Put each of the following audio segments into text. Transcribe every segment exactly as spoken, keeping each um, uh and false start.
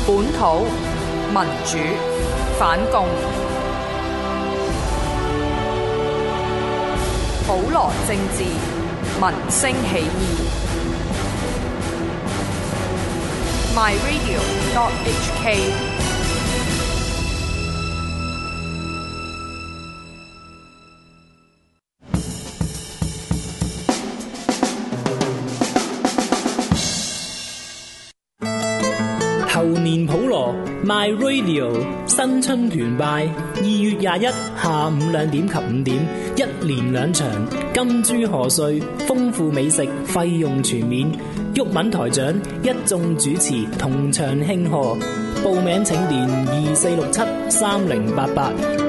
本土民主反共，普羅政治民聲起義。My Radio dot H K。 猴年普羅 My Radio 新春團拜，二月廿一下午兩點及五點，一連兩場，金豬賀歲，豐富美食，費用全免。毓民台長一眾主持同場慶賀，報名請電二四六七三零八八。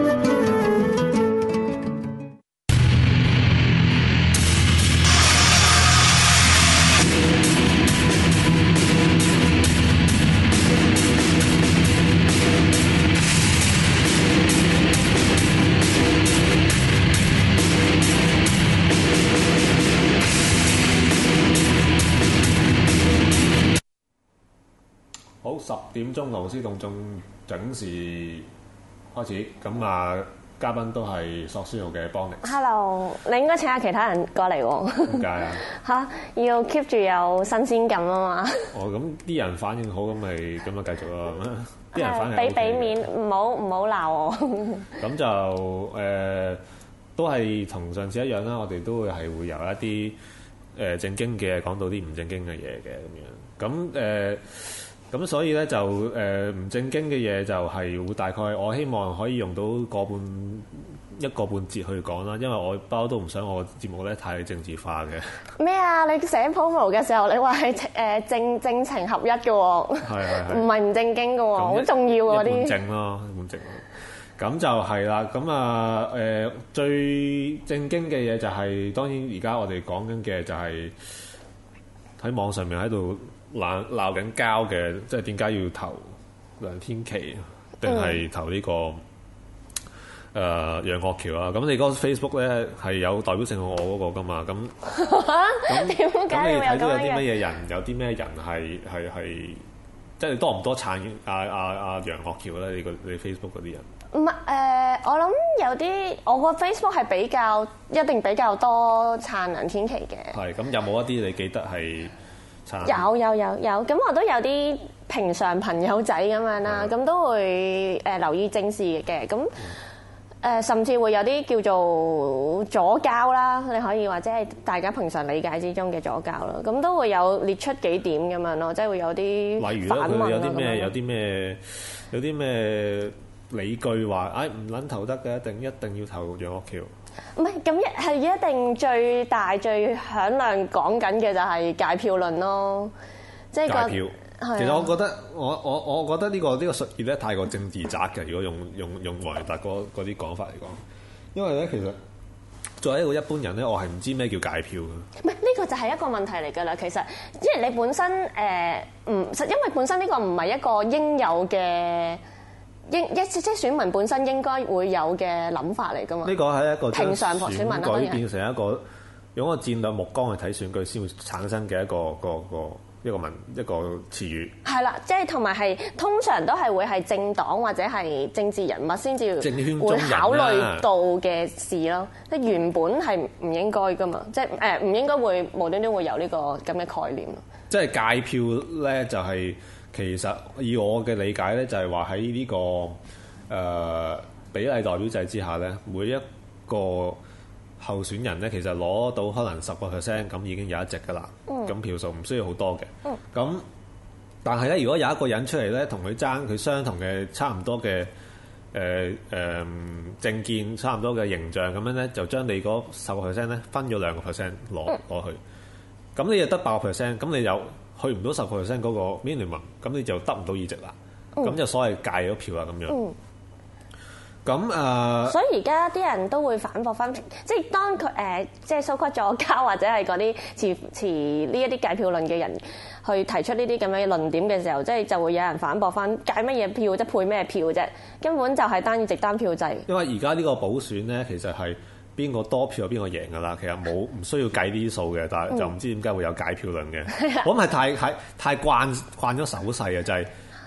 十點鐘勞師動眾準時開始，咁啊嘉賓都係索書號嘅邦尼。 Hello，你應該請下其他人過嚟喎。 點解啊？ 嚇，要 keep 住有新鮮感啊嘛。 哦，咁啲人反應好，咁咪咁啊繼續咯。啲人反應俾俾面，唔好唔好鬧我。 咁就誒、呃、都係同上次一樣啦，我哋都會係會由一啲誒正經嘅講到啲唔正經嘅嘢嘅咁樣。咁誒。呃咁所以咧就誒唔、呃、正經嘅嘢就係會大概我希望可以用到個半一個半節去講啦，因為我不嬲都唔想我節目咧太政治化嘅。 咩啊？你寫 promo 嘅時候，你話係誒正正情合一嘅喎， 係係係， 唔係唔正經嘅喎，好重要嗰啲。 一半正咯，一半正咯。咁就係啦。咁啊誒最正經嘅嘢就係、是、當然而家我哋講緊嘅就係喺網上面喺度鬧鬧緊交嘅，即係點解要投梁天琦定係投呢、這個誒、呃、楊岳橋啊？咁你嗰個 Facebook 咧係有代表性過我嗰個噶嘛？咁咁點解你睇到有啲乜嘢？ 嘢人？有啲咩人係係係即係多唔多撐阿阿阿楊岳橋咧？你個你 Facebook 嗰啲人？ 唔係誒，我諗有啲我個 Facebook 係比較一定比較多撐梁天琦嘅。 係咁有冇一啲你記得係？ 有有有有，咁我都有啲平常朋友仔咁樣啦，咁、嗯、都會誒留意政事嘅，咁誒、嗯、甚至會有啲叫做左膠啦，你可以或者係大家平常理解之中嘅左膠啦，咁都會有列出幾點咁樣咯，即係會有啲例如咧，佢有啲咩有啲咩有啲咩理據話，誒唔撚投得嘅，一定一定要投楊岳橋。 唔係咁一係一定最大最響亮講緊嘅就係戒票論咯，即係戒票。其實我覺得我我我覺得呢、呢個呢、呢個術語咧太過政治雜嘅，如果用用用黃仁達嗰啲講法嚟講，因為咧其實作為一個一般人咧，我係唔知咩叫戒票嘅。唔係呢個就係一個問題嚟㗎啦，其實因為你本身誒唔、呃、因為本身呢個唔係一個應有嘅。應一即係選民本身應該會有嘅諗法嚟㗎嘛？呢個係一個平常選民改變成一個用一個戰略目光去睇選舉先會產生嘅一個一個一個一個文一個詞語。係啦，即係同埋係通常都係會係政黨或者係政治人物先至會考慮到嘅事咯。即係原本係唔應該㗎嘛，即係誒唔應該會無端端會有呢個咁嘅概念。即係戒票咧，就係、是。其實以我嘅理解咧，就係話喺呢個誒、呃、比例代表制之下咧，每一個候選人咧，其實攞到可能十個 percent 咁已經有一席㗎啦。咁、嗯、票數唔需要好多嘅。咁、嗯、但係咧，如果有一個人出嚟咧，同佢爭佢相同嘅差唔多嘅誒誒政見，差唔多嘅形象咁樣咧，就將你嗰十個 percent 咧分咗兩個 percent 攞攞去。咁你就得八個 percent，咁你有。去唔到十個 percent 嗰個 minimum，咁你就得唔到議席啦。咁、嗯、就所謂戒咗票啦咁樣。咁、嗯、誒，呃、所以而家啲人都會反駁翻，即係當佢誒即係 so-called 左膠或者係嗰啲持持呢一啲戒票論嘅人去提出呢啲咁樣嘅論點嘅時候，即係就會有人反駁翻戒乜嘢票即係配咩票啫？根本就係單議席單票制。因為而家呢個補選咧，其實係。邊個多票邊個贏㗎啦？其實冇唔需要計呢啲數嘅，但係就唔知點解會有戒票論嘅。嗯、我諗係太太太慣慣咗手勢啊，就係、是、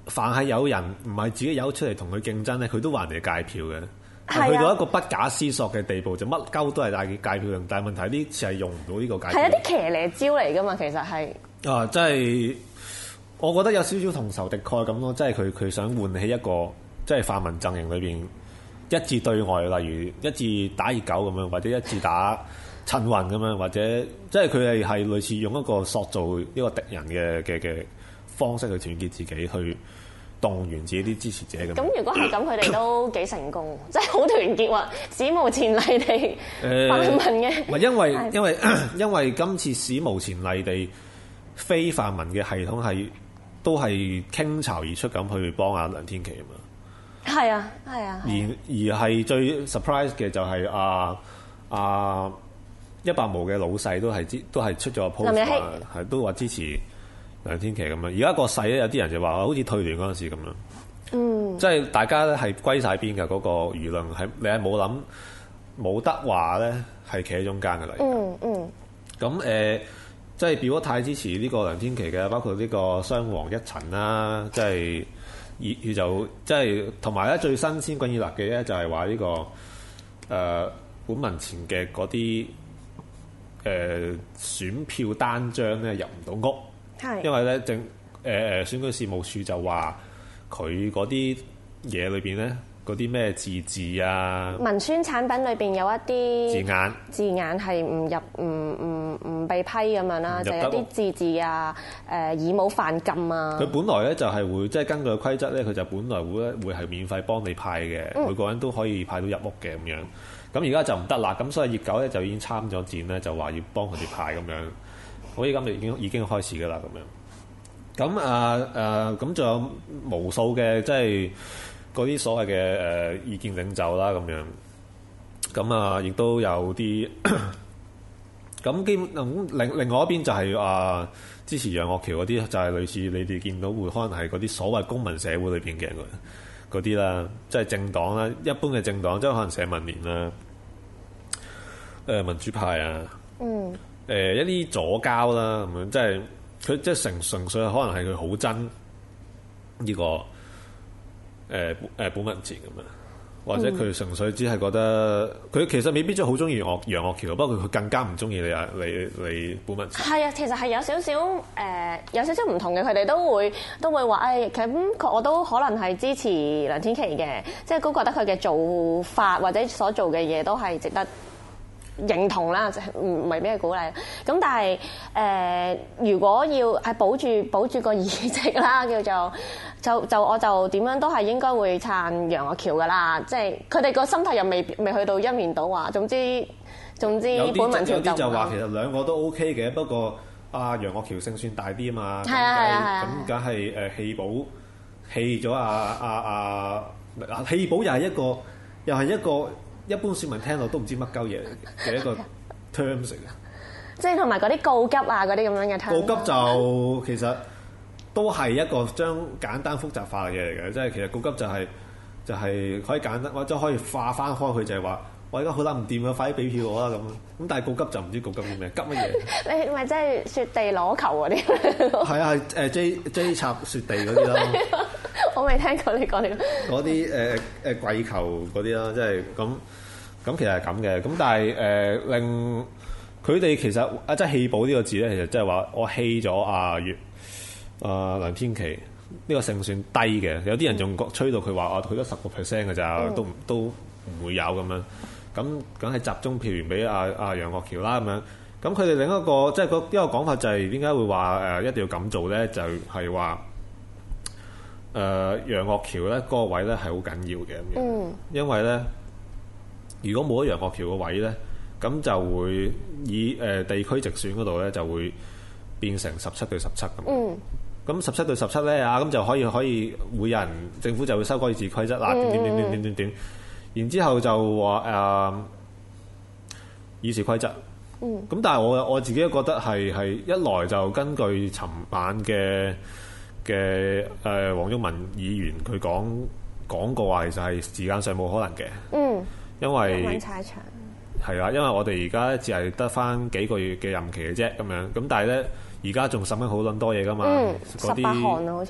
凡係有人唔係自己有出嚟同佢競爭咧，佢都話人哋戒票嘅。 係去到一個不假思索嘅地步，就乜鳩都係帶戒票，但係問題呢次係用唔到呢個戒票。 係一啲騎呢招嚟㗎嘛，其實係。 啊，即係我覺得有少少同仇敵愾咁咯，即係佢佢想喚起一個即係泛民陣營裏邊一致對外，例如一致打熱狗咁樣，或者一致打陳雲咁樣，或者即係佢係係類似用一個塑造一個敵人嘅嘅嘅方式去團結自己去。動員自己啲支持者咁。 咁如果係咁，佢哋都幾成功，即係好團結喎，史無前例地泛民嘅。 唔係因為因為因為今次史無前例地非泛民嘅系統係都係傾巢而出咁去幫阿梁天琦啊嘛。 係啊，係啊。 而而係最 surprise 嘅就係阿阿一百毛嘅老細都係支都係出咗個 post 話係都話支持梁天琦咁樣，而家個勢咧有啲人就話好似退聯嗰陣時咁樣，嗯，即係大家咧係歸晒邊嘅嗰個輿論係你係冇諗冇得話咧係企喺中間嘅啦， 嗯嗯， 咁誒、呃、即係表咗態支持呢個梁天琦嘅，包括呢個雙黃一陳啦，即係而就即係同埋咧最新鮮滾熱辣嘅咧就係話呢個誒、呃、本民前嘅嗰啲誒選票單張咧入唔到屋。因為咧政誒誒選舉事務處就話佢嗰啲嘢裏邊咧嗰啲咩自治啊， 文宣產品裏邊有一啲字眼字眼係唔入唔唔唔被批咁樣啦，就係一啲自治啊誒以武犯禁啊。 佢本來咧就係會即係根據規則咧，佢就本來會咧會係免費幫你派嘅，嗯、每個人都可以派到入屋嘅咁樣。咁而家就唔得啦，咁所以熱狗咧就已經參咗戰咧，就話要幫佢哋派咁樣。好似今日已經已經開始㗎啦，咁樣。咁啊誒，咁、呃、仲有無數嘅即係嗰啲所謂嘅誒、呃、意見領袖啦，咁樣。咁啊，亦都有啲。咁基本另另外一邊就係、是、啊、呃、支持楊岳橋嗰啲，就係、是、類似你哋見到會可能係嗰啲所謂公民社會裏邊嘅嗰啲啦，即係政黨啦，一般嘅政黨，即係可能社民連啦，誒、呃、民主派啊。嗯。誒、呃、一啲左膠啦，咁樣即係佢即係純純粹可能係佢好憎呢個誒誒、呃呃、本民前咁樣，或者佢純粹只係覺得佢、嗯、其實未必真係好中意楊楊岳橋，不過佢更加唔中意你啊你你本民前。係啊，其實係有少少誒、呃、有少少唔同嘅，佢哋都會都會話誒，咁、哎、我都可能係支持梁天琦嘅，即係都覺得佢嘅做法或者所做嘅嘢都係值得認同啦，唔唔係咩鼓勵。咁但係誒、呃，如果要係保住保住個議席啦，叫做就就我就點樣都係應該會撐楊岳橋噶啦。即係佢哋個心態又未未去到一面倒話。總之總之，本民前有啲就話其實兩個都 OK 嘅，不過阿楊岳橋勝算大啲啊嘛。係啊係啊，咁梗係誒棄保棄咗阿阿阿棄保又係一個又係一個。一般市民聽到都唔知乜鳩嘢嘅一個 terms 嚟嘅，即係同埋嗰啲告急啊嗰啲咁樣嘅 terms。告急就其實都係一個將簡單複雜化嘅嘢嚟嘅，即係其實告急就係、是、就係、是、可以簡單或者可以化翻開佢，就係話我而家好得唔掂啊，快啲俾票我啦咁。咁但係告急就唔知告急啲咩，急乜嘢？你咪即係雪地攞球嗰啲？係啊，誒 J J 插雪地嗰啲咯。我未聽過你講呢個。嗰啲誒誒跪球嗰啲啦，即係咁。咁其實係咁嘅，咁但係誒、呃、令佢哋其實啊，即係棄保呢個字咧，其實即係話我棄咗阿袁啊梁天琦呢個勝算低嘅，有啲人仲吹到佢話啊，佢得十個 percent 嘅咋，都都唔會有咁樣，咁梗係集中票源俾阿阿楊岳橋啦咁樣。咁佢哋另一個即係個一個講法就係點解會話誒、呃、一定要咁做咧？就係話誒楊岳橋咧嗰個位咧係好緊要嘅咁樣，嗯、因為咧。如果冇咗楊岳橋個位咧，咁就會以誒、呃、地區直選嗰度咧就會變成十七對十七咁。嗯。咁十七對十七咧啊，咁就可以可以每人政府就會修改議事規則啦，點點點點點點點。然之後就話誒、呃、議事規則。嗯。咁但係我我自己覺得係係一來就根據尋晚嘅嘅誒黃毓民議員佢講講過話，其實係時間上冇可能嘅。嗯。因為係啦，因為我哋而家只係得翻幾個月嘅任期嘅啫，咁樣咁，但係咧而家仲審緊好撚多嘢噶嘛，嗰啲十八項啊，好似有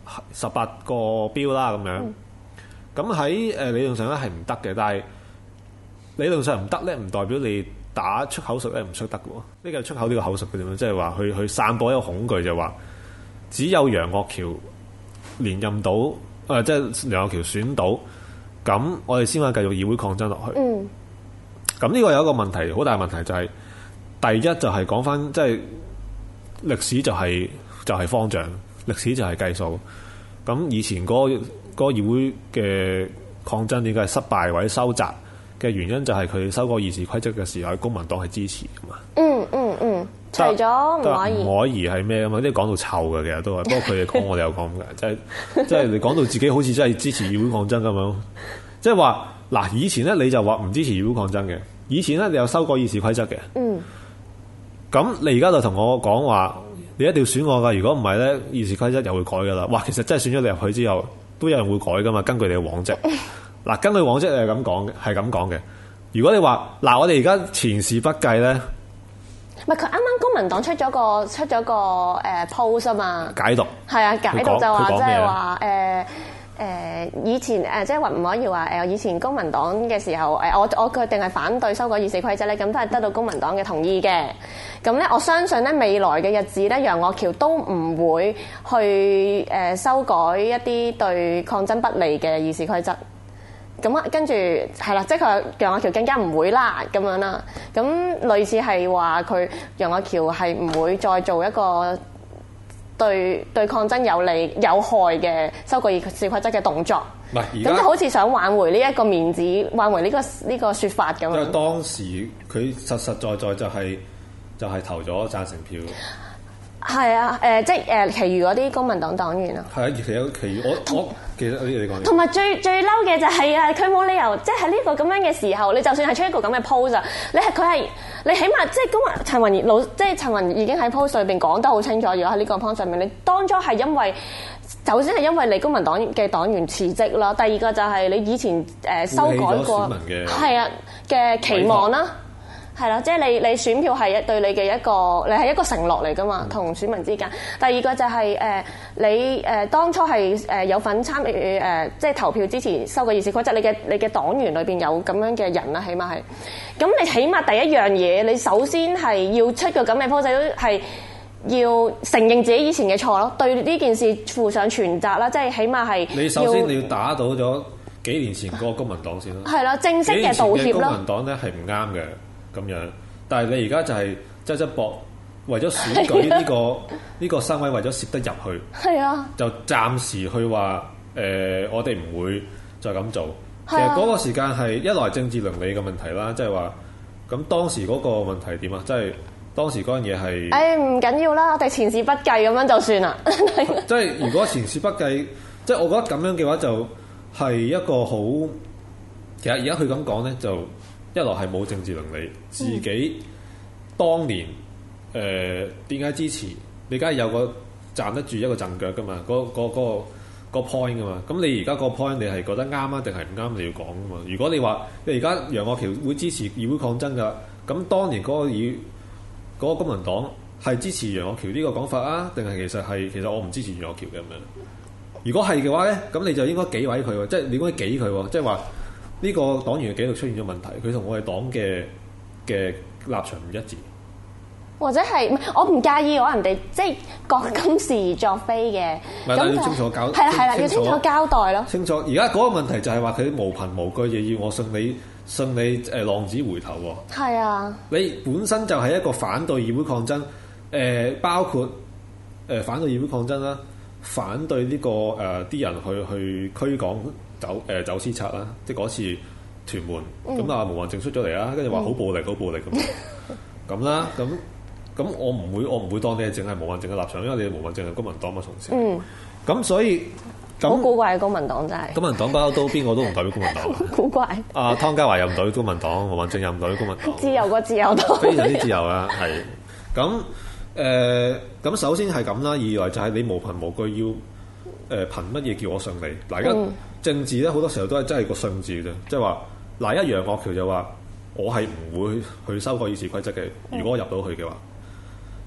十八個標啦咁樣。咁喺誒理論上咧係唔得嘅，但係理論上唔得咧，唔代表你打出口術咧唔出得嘅喎。呢個係出口呢個口術嘅啫嘛，即係話去去散播一個恐懼，就話只有楊岳橋連任到，誒、呃、即係楊岳橋選到，咁我哋先可以繼續議會抗爭落去。嗯。咁呢個有一個問題，好大問題就係、是、第一就係講翻，即係歷史就係、是、就係、是、方丈，歷史就係計數。咁以前嗰、那個嗰、那個議會嘅抗爭點解係失敗或者收窄嘅原因，就係佢哋修改議事規則嘅時候，公民黨係支持噶嘛。嗯嗯嗯，除咗吳靄儀，吳靄儀係咩啊嘛？即係講到臭嘅，其實都係。不過佢哋講，我哋有講嘅，即係即係你講到自己好似真係支持議會抗爭咁樣。即係話嗱，以前咧你就話唔支持議會抗爭嘅，以前咧你有修改議事規則嘅。嗯。咁你而家就同我講話，你一定要選我㗎，如果唔係咧，議事規則又會改㗎啦。哇，其實真係選咗你入去之後，都有人會改噶嘛？根據你嘅往績，嗱，根據往績你係咁講嘅，係咁講嘅。如果你話嗱，我哋而家前事不計咧，唔係佢啱啱公民黨出咗個出咗個誒 post 啊嘛，解讀係啊，解讀就話即係話誒誒以前誒即係話吳靄儀話誒以前公民黨嘅時候誒我我決定係反對修改議事規則咧，咁都係得到公民黨嘅同意嘅。咁咧，我相信咧未來嘅日子咧，楊岳橋都唔會去誒修改一啲對抗爭不利嘅議事規則。咁啊，跟住係啦，即係佢楊岳橋更加唔會啦，咁樣啦。咁類似係話佢楊岳橋係唔會再做一個對對抗爭有利有害嘅修改議事規則嘅動作。唔係，而家咁就好似想挽回呢一個面子，挽回呢、呢個呢、呢個説法咁樣。因為當時佢實實在在就係、是。就係投咗贊成票。係啊，誒、呃，即係誒、呃，其餘嗰啲公民黨黨員啊。係啊，其有其餘，我我記得你講。同埋最最嬲嘅就係、是、啊，佢冇理由，即係喺呢個咁樣嘅時候，你就算係出一個咁嘅 post，你係佢係你起碼即係公民陳雲老，即係陳雲已經喺 post 裏邊講得好清楚，如果喺呢個 point 上面，你當初係因為首先係因為你公民黨嘅黨員辭職啦，第二個就係你以前誒修改過係啊嘅期望啦。係啦，即係你你選票係對你嘅一個，你係一個承諾嚟噶嘛，同選民之間。第二個就係、是、誒、呃、你誒、呃、當初係誒有份參與誒即係投票支持修改議事規則，你嘅你嘅黨員裏邊有咁樣嘅人啦，起碼係。咁你起碼第一樣嘢，你首先係要出個咁嘅 post，都係要承認自己以前嘅錯咯，對呢件事負上全責啦，即係起碼係。你首先你要打倒咗幾年前嗰個公民黨先啦。係啦，正式嘅道歉咯。公民黨咧係唔啱嘅。咁樣，但係你而家就係側側膊，為咗選舉呢、呢個呢個身位，為咗攝得入去，係啊，就暫時去話誒、呃，我哋唔會再咁做。其實嗰個時間係一來政治倫理嘅問題啦，即係話咁當時嗰個問題點啊？即係當時嗰樣嘢係誒唔緊要啦，我哋前事不計咁樣就算啦。即係如果前事不計，即係我覺得咁樣嘅話，就係一個好。其實而家佢咁講咧，就。一來係冇政治能力，自己當年誒點解支持？你梗係有個站得住一個陣腳噶嘛？嗰、嗰、嗰、個嗰個 point 噶嘛？咁你而家個 point 你係覺得啱啊，定係唔啱？你要講噶嘛？如果你話你而家楊岳橋會支持議會抗爭噶，咁當年嗰個議嗰個公民黨係支持楊岳橋呢個講法啊？定係其實係其實我唔支持楊岳橋嘅咁樣？如果係嘅話咧，咁你就應該紀委佢喎，即係你應該紀佢喎，即係話。呢個黨員嘅紀錄出現咗問題，佢同我哋黨嘅嘅立場唔一致，或者係我唔介意我人哋即係講今是而作非嘅，咁要清楚交係啦係啦，要清楚交代咯。清楚而家嗰個問題就係話佢無憑無據，又要我信你信你誒浪子回頭喎。係啊，你本身就係一個反對議會抗爭，誒、呃、包括誒、呃、反對議會抗爭啦，反對呢、這個誒啲、呃、人去去驅趕。走誒、呃、走私賊啦，即係嗰次屯門咁啊，毛孟靜出咗嚟啦，跟住話好暴力，好暴力咁咁啦，咁咁我唔會我唔會當你係淨係毛孟靜嘅立場，因為你係毛孟靜係公民黨嘅同事。嗯，咁所以好古怪嘅公民黨真係。公民黨不嬲都邊個都唔代表公民黨。古怪。啊，湯家驊又唔代表公民黨，毛孟靜又唔代表公民黨。自由個自由黨。非常之自由啊，係。咁誒，咁、呃、首先係咁啦，二來就係你無憑無據要。誒、呃、憑乜嘢叫我信你？嗱，而家政治咧好多時候都係真係個信字啫，即係話嗱，一楊岳橋就話我係唔會去修改議事規則嘅。如果我入到去嘅話，誒、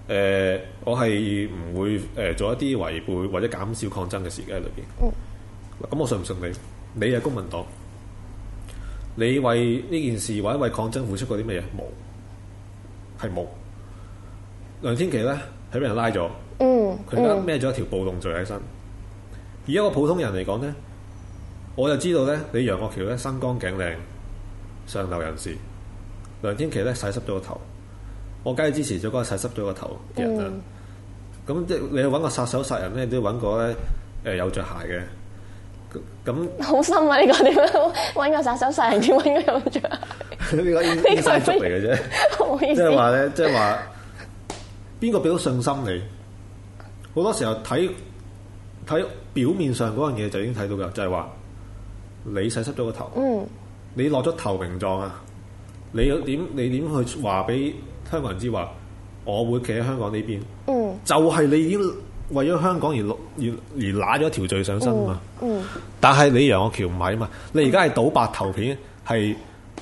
呃，我係唔會誒、呃、做一啲違背或者減少抗爭嘅事嘅喺裏邊。嗯。咁我信唔信你？你係公民黨，你為呢件事或者為抗爭付出過啲乜嘢？冇，係冇。梁天琦咧係俾人拉咗，嗯，佢而家孭咗一條暴動罪喺身。以一個普通人嚟講咧，我就知道咧，你楊岳橋咧身光頸靚，上流人士。梁天琦咧洗濕咗個頭，我梗係支持咗嗰個洗濕咗個頭嘅人啦。咁即係你去揾個殺手殺人咧，都要揾個咧誒有着鞋嘅。咁好深啊！呢、呢個點樣揾個殺手殺人？點揾個有着鞋？呢個呢個係足嚟嘅啫。即係話咧，即係話邊個俾到信心你？好多時候睇睇表面上嗰樣嘢就已經睇到㗎，就係、係、話你洗濕咗個頭，嗯、你落咗投名狀啊！你有點你點去話俾香港人知話，我會企喺香港呢邊？嗯，就係你已經為咗香港而落而而揦咗條罪上身啊嘛。嗯，嗯但係你楊岳橋唔係啊嘛，你而家係賭白頭片，係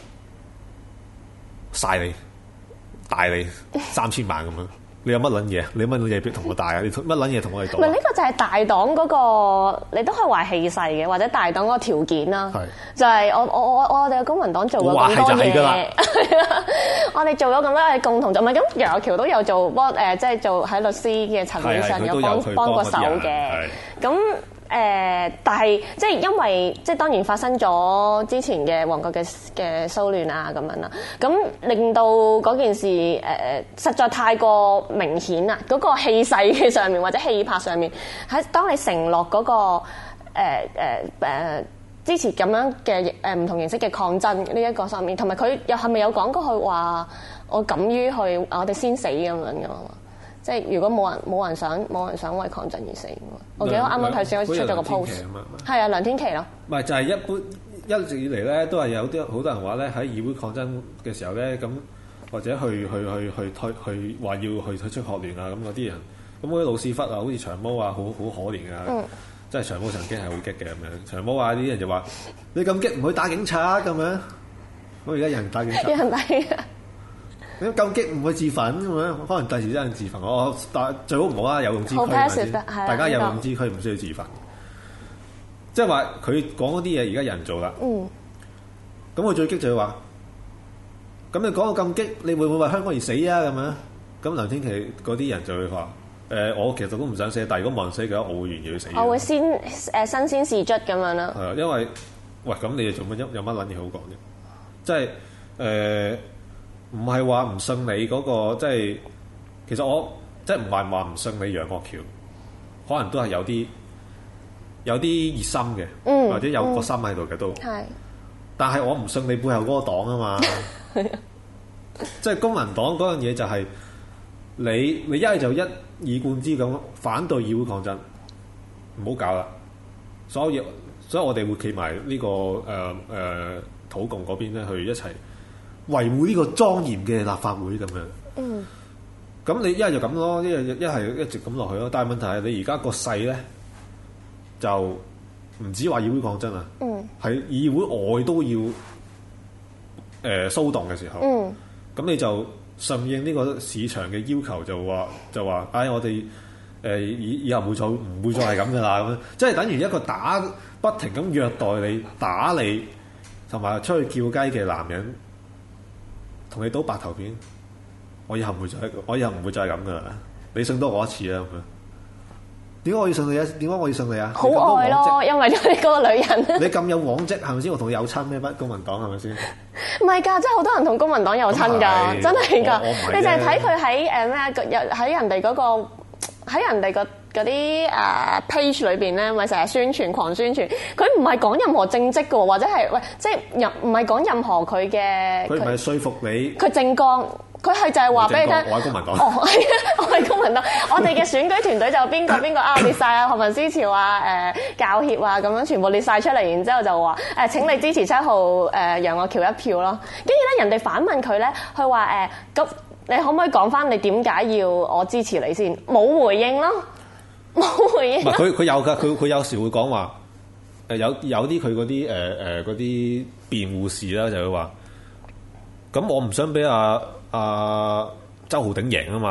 晒你大你三千萬咁樣。你有乜撚嘢？你乜撚嘢同我大啊？你乜撚嘢同我哋賭？ 唔係呢個就係大黨嗰、嗰個，你都可以話氣勢嘅，或者大黨嗰個條件啦。係是就係我我我我哋嘅公民黨做咗咁多嘢，我哋做咗咁多嘢共同做，唔係咁楊岳橋都有做幫誒，即係做喺律師嘅層面上有幫幫過手嘅。咁誒、呃，但係即係因為即係當然發生咗之前嘅旺角嘅嘅騷亂啊咁樣啦，咁令到嗰件事誒、呃、實在太過明顯啦，嗰、那個氣勢嘅上面或者氣魄上面，喺當你承諾嗰、那個誒誒誒支持咁樣嘅誒唔同形式嘅抗爭呢一個上面，同埋佢又係咪有講過佢話我敢於去我哋先死咁樣㗎嘛？即係如果冇人冇人想冇人想為抗爭而死，我記得啱啱頭先我出咗個 post，係啊梁天琦咯。唔係就係、是、一般一直以嚟咧，都係有啲好多人話咧喺議會抗爭嘅時候咧，咁或者去去去去退去話要去退出學聯啊咁嗰啲人，咁嗰啲老屎忽啊，好似長毛啊，好好可憐啊，嗯、即係長毛曾經係好激嘅咁樣。長毛啊啲人就話你咁激唔去打警察咁樣，我而家有人打警察。有人打警察。你咁激唔去自焚咁樣，可能第時真係自焚。我但最好唔好啦，有用之軀先。大家有用之軀唔需要自焚。即係話佢講嗰啲嘢，而家有人做啦。嗯。咁佢最激就係話，咁你講到咁激，你會唔會為香港而死啊？咁樣。咁梁天琦嗰啲人就會話：誒、呃，我其實都唔想死，但係如果冇人死嘅話，我會願意去死。 我會先誒身先士卒咁樣啦。係啊，因為喂，咁你哋做乜有有乜撚嘢好講啫？即係誒。呃唔係話唔信你嗰、那個，即係其實我即係唔係話唔信你楊岳橋，可能都係有啲有啲熱心嘅，嗯、或者有個心喺度嘅都。係、嗯。但係我唔信你背後嗰個黨啊嘛，即係公民黨嗰樣嘢就係你你一係就一以貫之咁反對議會抗爭，唔好搞啦。所以所以我哋會企埋呢個誒誒土共嗰邊咧，去一齊維護呢個莊嚴嘅立法會咁樣。嗯。咁你一係就咁咯，一係一係一直咁落去咯。但係問題係你而家個勢咧，就唔止話議會抗爭啊。嗯。喺議會外都要誒、呃、騷動嘅時候。嗯。咁你就順應呢個市場嘅要求就，就話就話，唉，我哋誒、呃、以以後唔會再唔會再係咁噶啦，咁樣即係等於一個打不停咁虐待你、打你，同埋出去叫雞嘅男人。同你賭白頭片，我以後唔會再，我以後唔會再咁噶啦。你信多我一次啊！咁樣，點解我要信你啊？點解我要信你啊？ 好愛咯，因為咗你嗰個女人。 你咁有往績係咪先？我同你有親咩？不公民黨係咪先？ 唔係㗎，即係好多人同公民黨有親㗎，是真係㗎。你就係睇佢喺誒咩？喺人哋嗰、嗰個喺人哋個。嗰啲誒 page 裏邊咧，咪成日宣傳、狂宣傳。佢唔係講任何政績嘅，或者係喂，即係任唔係講任何佢嘅。 佢唔係說服你。佢政綱，佢係就係話俾你聽。 我係公民黨。 哦，係啊，我係公民黨。我哋嘅選舉團隊就邊個邊個啊列晒啊，學民思潮啊、誒、呃、教協啊咁樣全部列晒出嚟，然之後就話誒、呃、請你支持七號誒楊岳橋一票咯。跟住咧，人哋反問佢咧，佢話誒咁，你可唔可以講翻你點解要我支持你先？冇回應咯。冇回應。唔係佢佢有㗎，佢佢有時會講話誒有有啲佢嗰啲誒誒嗰啲辯護士啦，就會話咁我唔想俾阿阿周浩鼎贏啊嘛，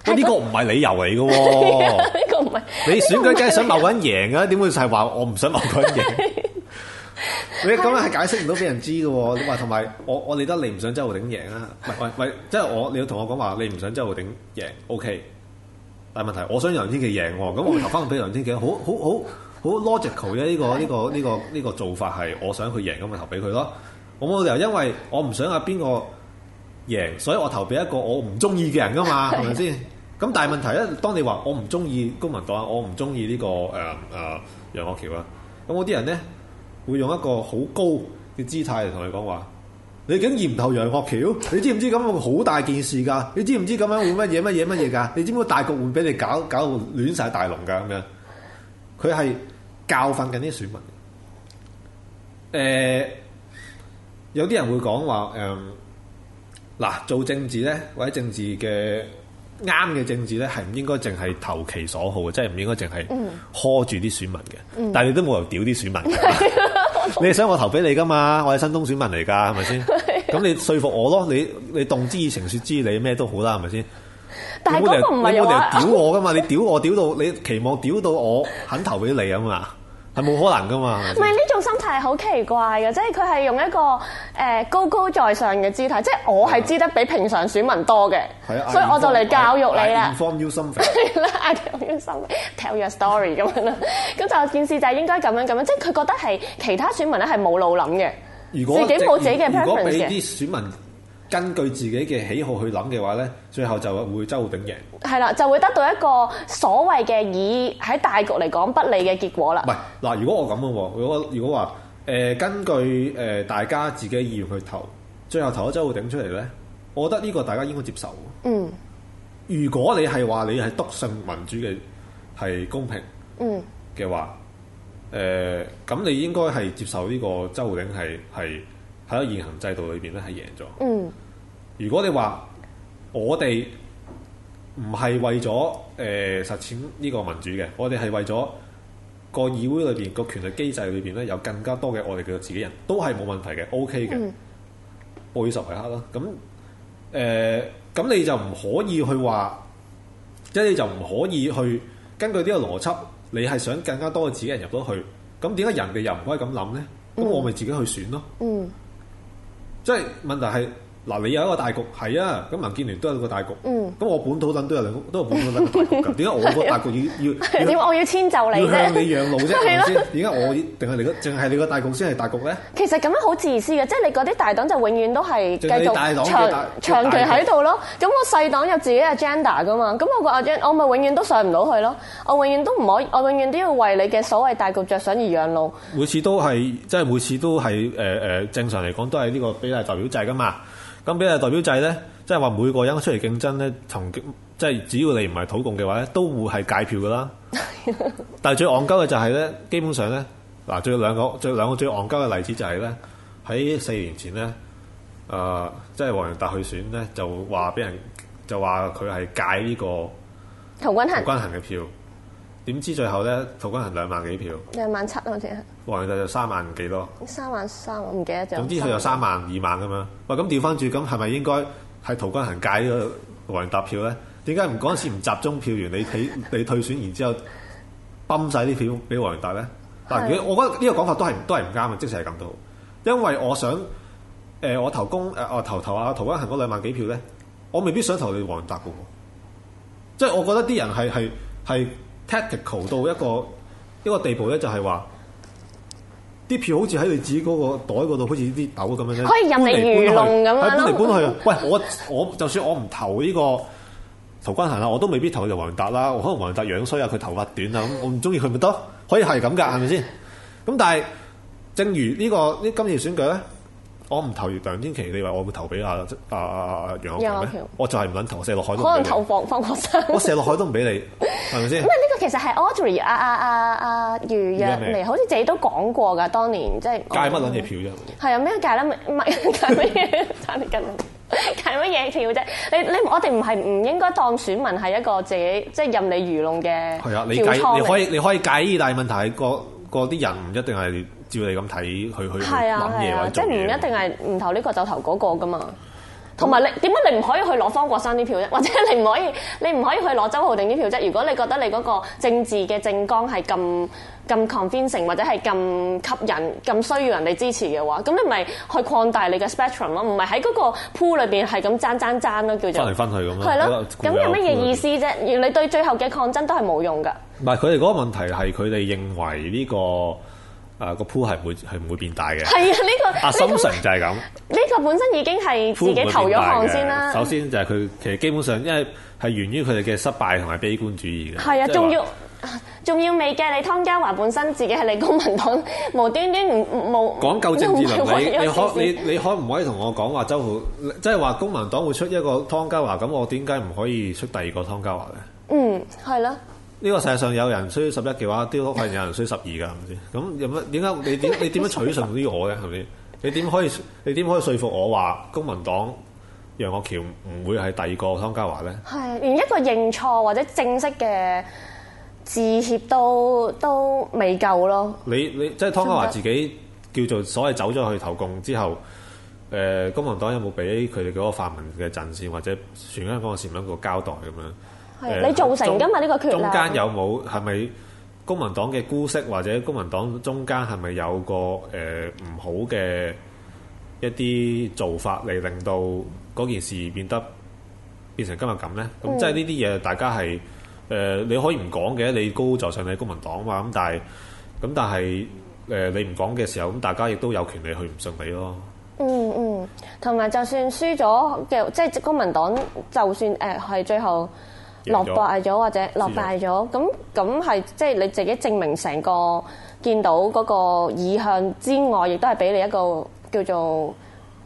喂，呢個唔係理由嚟嘅喎。 呢個唔係你選舉梗係想某個人贏啊？點會就係話我唔想某個人贏？你咁樣係解釋唔到俾人知嘅喎。你話同埋我我理得你唔想周浩鼎贏啊？唔係喂喂，即係我你要同我講話你唔想周浩鼎贏 ，OK。但係問題我想楊天琪贏喎，咁我投翻俾楊天琪，好好好好 logical 嘅呢個呢個呢個呢個做法係我想佢贏咁咪投俾佢咯。我冇理由因為我唔想阿邊個贏，所以我投俾一個我唔中意嘅人噶嘛，係咪先？咁但係問題咧，當你話我唔中意公民黨，我唔中意呢個誒誒、呃、楊岳橋啊，咁嗰啲人咧會用一個好高嘅姿態嚟同你講話，你竟然唔投楊岳橋？你知唔知咁樣會好大件事㗎？你知唔知咁樣會乜嘢乜嘢乜嘢㗎？你知唔知大局會俾你搞搞到亂晒大龍㗎咁樣？佢係教訓緊啲選民。誒、呃，有啲人會講話誒，嗱、呃、做政治咧，或者政治嘅。啱嘅政治咧，係唔應該淨係投其所好嘅，即係唔應該淨係呵住啲選民嘅。嗯、但係你都冇人屌啲選民嘅，你係想我投俾你噶嘛？我係新東選民嚟㗎，係咪先？咁你說服我咯，你你動之以情，説之以理，咩都好啦，係咪先？但係嗰個唔係有話屌我㗎嘛？你屌我屌到你期望屌到我肯投俾你啊嘛？係冇可能噶嘛？ 唔係呢種心態係好奇怪嘅，即係佢係用一個誒、呃、高高在上嘅姿態，即係我係知得比平常選民多嘅， 啊、 所以我就嚟教育你啦。 Inform you something， 係啦，I tell you something，tell your story 咁樣啦。咁就件事就係應該咁樣咁樣，即係佢覺得係其他選民咧係冇腦諗嘅， 如果自己冇自己嘅 preference 嘅。 如果俾啲選民根據自己嘅喜好去諗嘅話咧，最後就會周浩鼎贏。係啦，就會得到一個所謂嘅以喺大局嚟講不利嘅結果啦。 唔係嗱，如果我咁嘅喎，如果如果話誒、呃、根據誒、呃、大家自己意願去投，最後投咗周浩鼎出嚟咧，我覺得呢個大家應該接受。嗯。如果你係話你係篤信民主嘅係公平嗯嘅話，誒、呃、咁你應該係接受呢個周浩鼎係係喺個現行制度裏邊咧係贏咗。嗯。如果你話我哋唔係為咗誒、呃、實踐呢個民主嘅，我哋係為咗個議會裏邊個權力機制裏邊咧有更加多嘅我哋嘅自己人，都係冇問題嘅 ，OK 嘅，報以十為克啦。咁誒咁你就唔可以去話，即係你就唔可以去根據呢個邏輯，你係想更加多嘅自己人入到去，咁點解人哋又唔可以咁諗咧？咁、嗯、我咪自己去選咯。嗯，即係問題係。嗱，你有一個大局係啊，咁民建聯都有個大局，咁、嗯、我本土黨都有兩個，都有本土黨嘅大局㗎。點解我個大局要要？點解我要遷就你啫？要向你讓路啫，係咪先？點解我定係你個淨係你個大局先係大局咧？其實咁樣好自私嘅，即係你嗰啲大黨就永遠都係繼續長長期喺度咯。咁我細黨有自己嘅 agenda 㗎嘛，咁我個 agenda 我咪永遠都上唔到去咯。我永遠都唔可以，我永遠都要為你嘅所謂大局着想而讓路。每次都係即係每次都係誒誒正常嚟講都係呢個比例代表制㗎嘛。咁比例代表制咧，即係話每個人出嚟競爭咧，從即係只要你唔係土共嘅話咧，都會係界票噶啦。但係最戇鳩嘅就係咧，基本上咧，嗱，最兩個最兩個最戇鳩嘅例子就係咧，喺四年前咧，誒、呃，即係黃洋達去選咧，就話俾人就話佢係界呢個陶君行陶君行嘅票，點知最後咧，陶君行兩萬幾票，兩萬七好似係。黃洋達就三萬幾多？三萬三，我唔記得咗。總之佢有三萬二萬咁樣。喂，咁調翻轉，咁係咪應該係陶君行界呢個黃洋達票咧？點解唔嗰陣時唔集中票源？你睇你退選，然之後泵晒啲票俾黃洋達咧？嗱，如果我覺得呢個講法都係都係唔啱嘅，即使係咁都好。因為我想誒、呃，我投公誒，我、呃、投投啊陶君行嗰兩萬幾票咧，我未必想投你黃洋達嘅喎。即係我覺得啲人係係係 tactical 到一個一個地步咧，就係話。啲票好似喺你自己嗰個袋嗰度，好似啲豆咁樣咧，可以任你愚弄咁樣咯。搬嚟搬去啊！喂，我我就算我唔投呢個陶君行啦，我都未必投就黃洋達啦。我可能黃洋達樣衰啊，佢頭髮短啊，咁我唔中意佢咪得？可以係咁噶，係咪先？咁但係，正如呢、呢個呢今次選舉咧，我唔投梁天琦，你話我會投俾阿阿阿楊岳橋咩？我就係唔撚投，射落海都唔俾你。可能投放方國珊，我射落海都唔俾你，係咪先？因為呢個其實係 Audrey 阿阿阿阿余若薇，好似自己都講過㗎，當年即係戒乜撚嘢票啫？係啊，咩戒咧？唔係戒乜嘢？差啲跟戒乜嘢票啫？你你我哋唔係唔應該當選民係一個自己即係任你愚弄嘅。係啊，你戒你可以你可以戒，但係問題係個個啲人唔一定係照你咁睇去去諗嘢或者做嘢。即係唔一定係唔投呢個就投嗰個㗎嘛。 同埋你點解你唔可以去攞方國珊啲票啫？或者你唔可以你唔可以去攞周浩鼎啲票啫？如果你覺得你嗰個政治嘅政綱係咁咁 convincing 或者係咁吸引、咁需要人哋支持嘅話，咁你咪去擴大你嘅 spectrum 咯，唔係喺嗰個 pool 裏邊係咁爭爭爭咯，叫做分嚟分去咁樣。 係咯，咁有乜嘢意思啫？你對最後嘅抗爭都係冇用㗎。唔係佢哋嗰個問題係佢哋認為呢、這個。啊個 pool 係唔會係唔會變大嘅。係啊，呢、這個阿心成就係咁。呢個本身已經係自己投咗項先啦。首先就係佢其實基本上，因為係源於佢哋嘅失敗同埋悲觀主義嘅。係啊，仲要仲要未計你湯家驊本身自己係你公民黨無端端唔冇講夠政治倫理，你可你你可唔可以同我講話周浩，即係話公民黨會出一個湯家驊，咁我點解唔可以出第二個湯家驊咧？嗯，係啦。呢個世界上有人需十一嘅話，都可能有人需十二㗎，係咪先？咁有乜點解你點你點樣取信於我咧？係咪？你點可以你點可以說服我話公民黨楊岳橋唔會係第二個湯家驊咧？係連一個認錯或者正式嘅致歉都都未夠咯。你你即係湯家驊自己叫做所謂走咗去投共之後，誒、呃、公民黨有冇俾佢哋嗰個泛民嘅陣線或者全香港嘅市民一個交代咁樣？你造成㗎嘛呢個決定？中間有冇係咪公民黨嘅姑息，或者公民黨中間係咪有個誒唔、呃、好嘅一啲做法嚟令到嗰件事變得變成今日咁咧？咁、嗯、即係呢啲嘢，大家係誒、呃、你可以唔講嘅，你高就上你公民黨嘛。咁但係咁但係誒、呃、你唔講嘅時候，咁大家亦都有權利去唔信你咯。嗯嗯，同埋就算輸咗嘅，即係公民黨，就算誒係、呃、最後。落敗咗或者落敗咗，咁咁係即係你自己證明成個見到嗰個意向之外，亦都係俾你一個叫做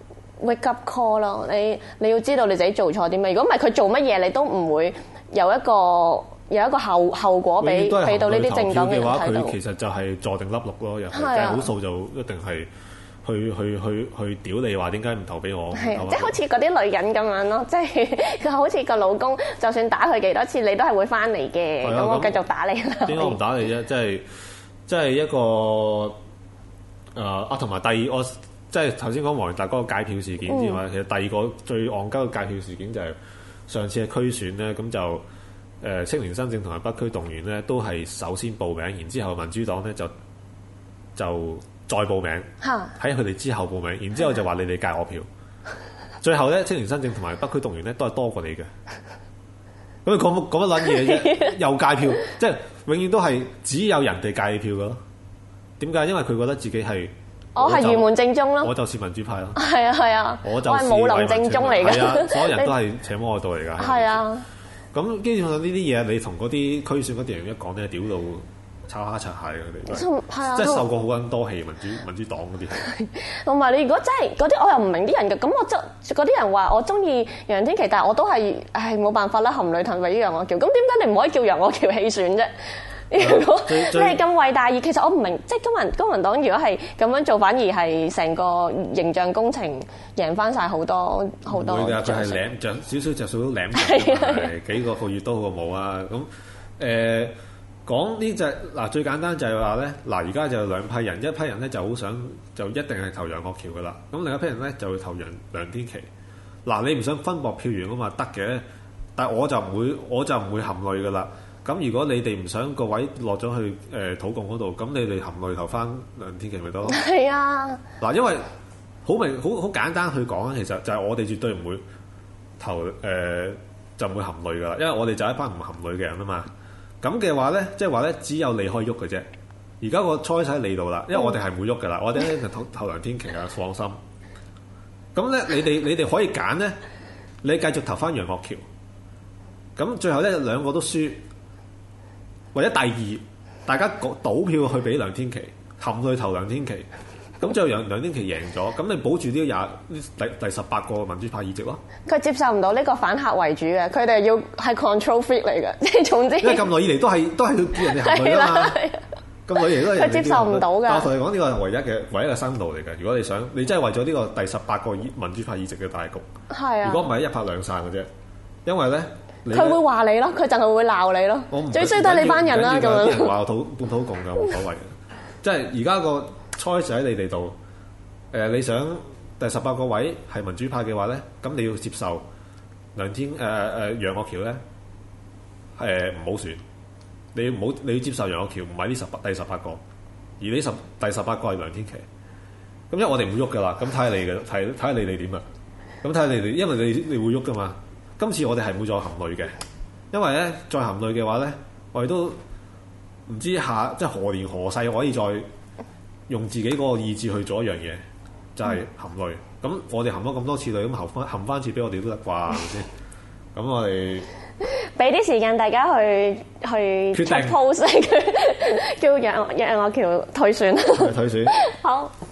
wake up call 咯。你你要知道你自己做錯啲咩。如果唔係佢做乜嘢，你都唔會有一個有一個後後果俾俾到呢啲政黨嘅人睇到。佢其實就係坐定粒六咯，又計好數就一定係。去去去去屌你話點解唔投俾我？係即係好似嗰啲女人咁樣咯，即係佢好似個老公，就算打佢幾多次，你都係會翻嚟嘅。咁我繼續打你啦。點解唔打你啫？即係即係一個誒、呃、啊，同埋第二，我即係頭先講黃大哥個解票事件之外，嗯、其實第二個最戇鳩嘅解票事件就係上次嘅區選咧，咁就誒、呃、青年新政同埋北區動員咧，都係首先報名，然之後民主黨咧就就。就再報名，喺佢哋之後報名，然之後就話你哋戒我票，最後咧青年新政同埋北區動員咧都係多過你嘅，咁你講乜講乜撚嘢啫？又戒票，即係永遠都係只有人哋戒你票嘅咯。點解？因為佢覺得自己係我係愚門正宗咯，我就是民主派咯。係啊係啊，我就係武林正宗嚟嘅。係啊，所有人都係邪魔惡道嚟㗎。係啊，咁基本上呢啲嘢，你同嗰啲區選嗰啲人一講咧，屌到〜炒蝦擦蟹佢哋，啊、即係受過好撚多氣民主民主黨嗰啲。同埋你如果真係嗰啲，我又唔明啲人嘅。咁我即嗰啲人話我中意楊天琪，但係我都係係冇辦法啦，含淚騰為於楊岳橋。咁點解你唔可以叫楊岳橋棄選啫？如果你係咁偉大，而其實我唔明，即係公民公民黨如果係咁樣做，反而係成個形象工程贏翻晒好多好多。會㗎，佢係攬著少少著數都攬，係幾個個月都好過冇啊。咁誒。呃講呢隻嗱最簡單就係話咧嗱，而家就有兩批人，一批人咧就好想就一定係投楊岳橋噶啦，咁另一批人咧就會投楊梁天琦。嗱你唔想分薄票源啊嘛，得嘅，但係我就唔會我就唔會含淚噶啦。咁如果你哋唔想個位落咗去誒土共嗰度，咁你哋含淚投翻梁天琦咪得咯？係啊。嗱，因為好明好好簡單去講咧，其實就係我哋絕對唔會投誒、呃、就唔會含淚噶啦，因為我哋就係一班唔含淚嘅人啊嘛。咁嘅話咧，即係話咧，只有你可以喐嘅啫。而家個 choice 喺你度啦，因為我哋係唔會喐噶啦，我哋咧就投投梁天琦啊，放心。咁咧，你哋你哋可以揀咧，你繼續投翻楊岳橋。咁最後咧兩個都輸，或者第二，大家倒票去俾梁天琦，含淚投梁天琦。咁最後楊梁天琦贏咗，咁你保住呢廿第第十八個民主派議席咯。佢接受唔到呢個反客為主嘅，佢哋要係 control freak 嚟嘅，即係總之。因為咁耐以嚟都係都係要叫人哋含淚㗎嘛。咁耐以嚟都係。佢接受唔到㗎。但我同你講呢個係唯一嘅唯一嘅新路嚟嘅。如果你想，你真係為咗呢個第十八個民主派議席嘅大局。係啊。如果唔係一拍兩散嘅啫，因為咧。佢會話你咯，佢就係會鬧你咯。我唔最衰都係你班人啦咁樣。啲人話我土半土共㗎，冇所謂嘅。即係而家個。choice 喺你哋度，誒、呃、你想第十八個位係民主派嘅話咧，咁你要接受梁天誒誒、呃、楊岳橋咧誒唔好選，你唔好你要接受楊岳橋唔係呢十八第十八個，而呢十第十八個係梁天琦。咁因為我哋唔會喐噶啦，咁睇下你嘅睇睇下你哋點啊？咁睇下你哋，因為你你會喐噶嘛。今次我哋係唔會再含淚嘅，因為咧再含淚嘅話咧，我哋都唔知下即係何年何世可以再用自己嗰個意志去做一樣嘢，就係、是、含淚。咁、嗯、我哋含咗咁多次淚，咁含翻含翻次俾我哋都得啩，係咪先？咁我哋俾啲時間大家去去 post 叫楊楊岳橋退選。 退選。 好。